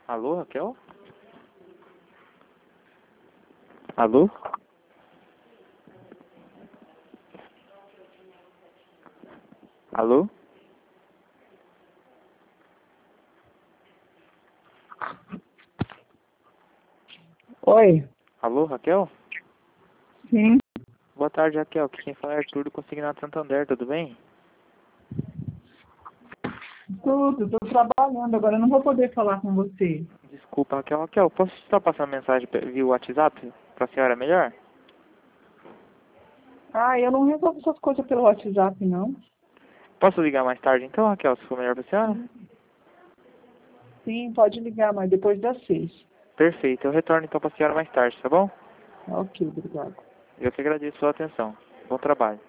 Alô, Raquel? Alô? Alô? Oi. Alô, Raquel? Sim. Boa tarde, Raquel. Aqui quem fala é Arthur do Consignado Santander, tudo bem? Tudo, tô trabalhando, agora eu não vou poder falar com você. Desculpa, Raquel. Raquel, posso só passar uma mensagem via WhatsApp pra senhora melhor? Eu não resolvo essas coisas pelo WhatsApp, não. Posso ligar mais tarde então, Raquel, se for melhor pra senhora? Sim, pode ligar, mas depois das 6. Perfeito, eu retorno então pra senhora mais tarde, tá bom? Ok, obrigado. Eu que agradeço a sua atenção. Bom trabalho.